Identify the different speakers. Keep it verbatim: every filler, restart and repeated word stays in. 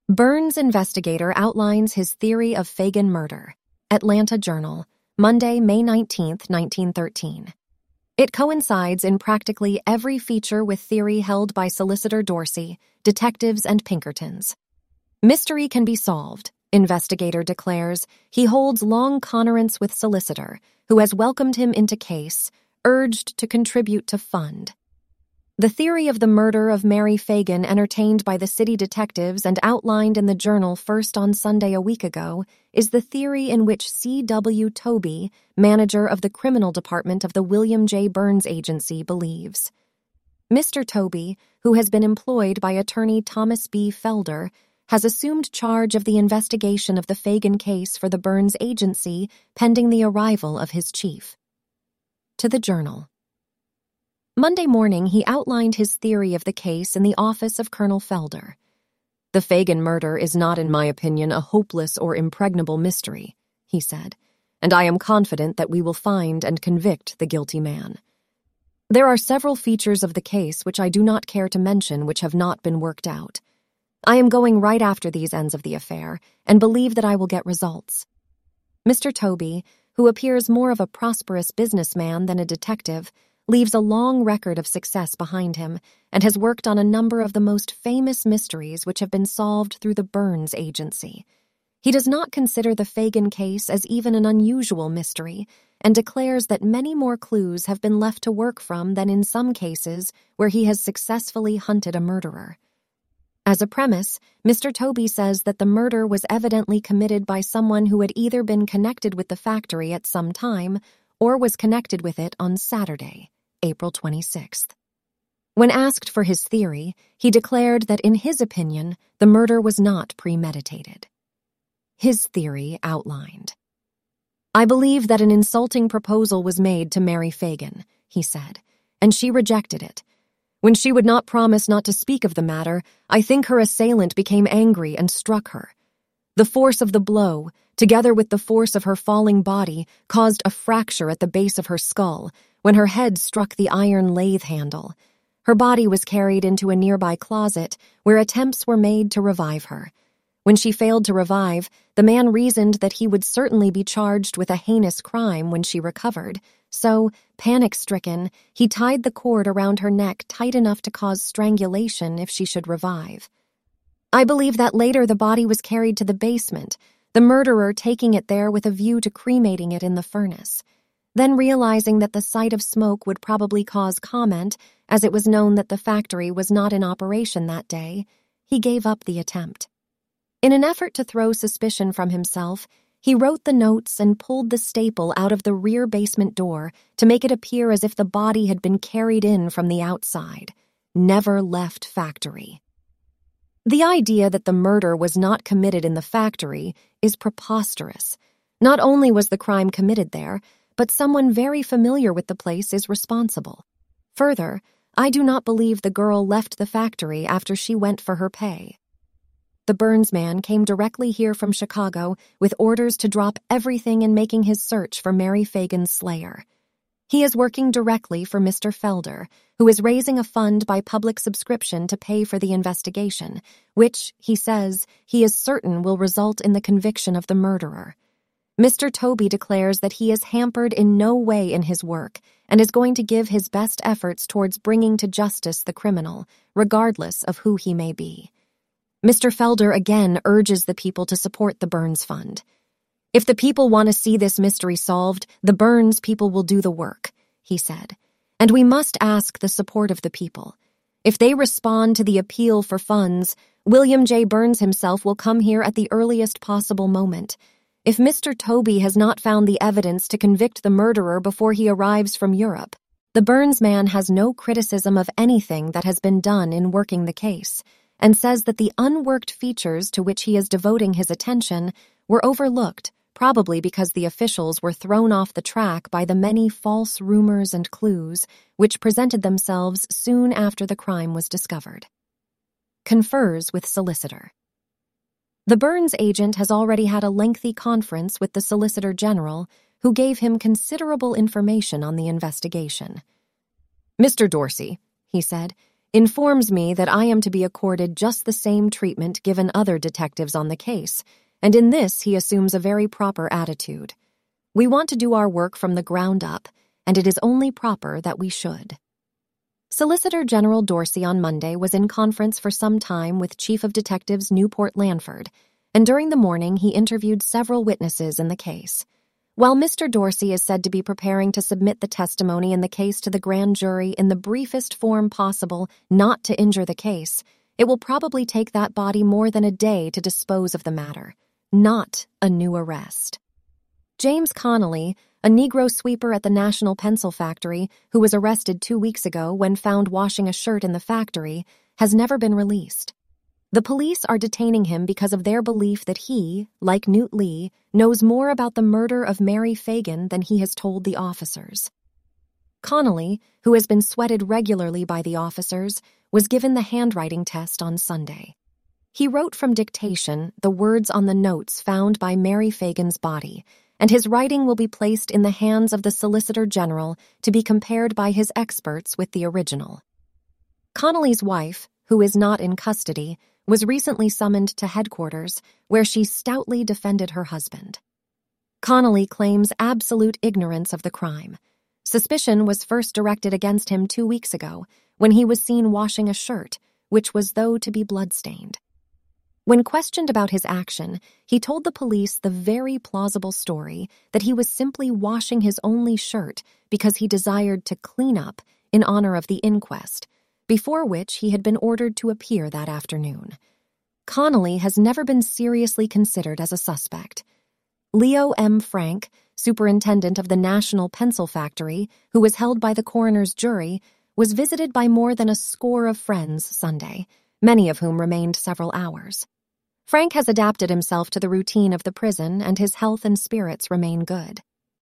Speaker 1: Burns investigator outlines his theory of Fagan murder. Atlanta Journal, Monday, May nineteenth, nineteen thirteen. It coincides in practically every feature with theory held by Solicitor Dorsey, detectives, and Pinkertons. Mystery can be solved, investigator declares. He holds long conference with solicitor, who has welcomed him into case, urged to contribute to fund. The theory of the murder of Mary Fagan, entertained by the city detectives and outlined in the Journal first on Sunday a week ago, is the theory in which C W Tobey, manager of the criminal department of the William J. Burns Agency, believes. Mister Tobey, who has been employed by attorney Thomas B. Felder, has assumed charge of the investigation of the Fagan case for the Burns Agency pending the arrival of his chief. To the Journal. Monday morning, he outlined his theory of the case in the office of Colonel Felder. The Fagan murder is not, in my opinion, a hopeless or impregnable mystery, he said, and I am confident that we will find and convict the guilty man. There are several features of the case which I do not care to mention which have not been worked out. I am going right after these ends of the affair and believe that I will get results. Mister Tobey, who appears more of a prosperous businessman than a detective, leaves a long record of success behind him and has worked on a number of the most famous mysteries which have been solved through the Burns Agency. He does not consider the Fagan case as even an unusual mystery and declares that many more clues have been left to work from than in some cases where he has successfully hunted a murderer. As a premise, Mister Tobey says that the murder was evidently committed by someone who had either been connected with the factory at some time or was connected with it on Saturday, April twenty-sixth. When asked for his theory, he declared that in his opinion, the murder was not premeditated. His theory outlined. I believe that an insulting proposal was made to Mary Fagan, he said, and she rejected it. When she would not promise not to speak of the matter, I think her assailant became angry and struck her. The force of the blow, together with the force of her falling body, caused a fracture at the base of her skull when her head struck the iron lathe handle. Her body was carried into a nearby closet where attempts were made to revive her. When she failed to revive, the man reasoned that he would certainly be charged with a heinous crime when she recovered. So, panic-stricken, he tied the cord around her neck tight enough to cause strangulation if she should revive. I believe that later the body was carried to the basement, the murderer taking it there with a view to cremating it in the furnace. Then realizing that the sight of smoke would probably cause comment, as it was known that the factory was not in operation that day, he gave up the attempt. In an effort to throw suspicion from himself, he wrote the notes and pulled the staple out of the rear basement door to make it appear as if the body had been carried in from the outside. Never left factory. The idea that the murder was not committed in the factory is preposterous. Not only was the crime committed there, but someone very familiar with the place is responsible. Further, I do not believe the girl left the factory after she went for her pay. The Burns man came directly here from Chicago with orders to drop everything in making his search for Mary Fagan's slayer. He is working directly for Mister Felder, who is raising a fund by public subscription to pay for the investigation, which, he says, he is certain will result in the conviction of the murderer. Mister Tobey declares that he is hampered in no way in his work and is going to give his best efforts towards bringing to justice the criminal, regardless of who he may be. Mister Felder again urges the people to support the Burns Fund. If the people want to see this mystery solved, the Burns people will do the work, he said. And we must ask the support of the people. If they respond to the appeal for funds, William J. Burns himself will come here at the earliest possible moment. If Mister Tobey has not found the evidence to convict the murderer before he arrives from Europe, the Burns man has no criticism of anything that has been done in working the case, and says that the unworked features to which he is devoting his attention were overlooked, probably because the officials were thrown off the track by the many false rumors and clues which presented themselves soon after the crime was discovered. Confers with solicitor. The Burns agent has already had a lengthy conference with the Solicitor General, who gave him considerable information on the investigation. Mister Dorsey, he said, informs me that I am to be accorded just the same treatment given other detectives on the case, and in this he assumes a very proper attitude. We want to do our work from the ground up, and it is only proper that we should. Solicitor General Dorsey on Monday was in conference for some time with Chief of Detectives Newport Lanford, and during the morning he interviewed several witnesses in the case. While Mister Dorsey is said to be preparing to submit the testimony in the case to the grand jury in the briefest form possible not to injure the case, it will probably take that body more than a day to dispose of the matter, not a new arrest. James Connolly, a Negro sweeper at the National Pencil Factory who was arrested two weeks ago when found washing a shirt in the factory, has never been released. The police are detaining him because of their belief that he, like Newt Lee, knows more about the murder of Mary Fagan than he has told the officers. Connolly, who has been sweated regularly by the officers, was given the handwriting test on Sunday. He wrote from dictation the words on the notes found by Mary Fagan's body, and his writing will be placed in the hands of the Solicitor General to be compared by his experts with the original. Connolly's wife, who is not in custody, was recently summoned to headquarters, where she stoutly defended her husband. Connolly claims absolute ignorance of the crime. Suspicion was first directed against him two weeks ago, when he was seen washing a shirt, which was though to be blood-stained. When questioned about his action, he told the police the very plausible story that he was simply washing his only shirt because he desired to clean up in honor of the inquest, before which he had been ordered to appear that afternoon. Connolly has never been seriously considered as a suspect. Leo M. Frank, superintendent of the National Pencil Factory, who was held by the coroner's jury, was visited by more than a score of friends Sunday, many of whom remained several hours. Frank has adapted himself to the routine of the prison, and his health and spirits remain good.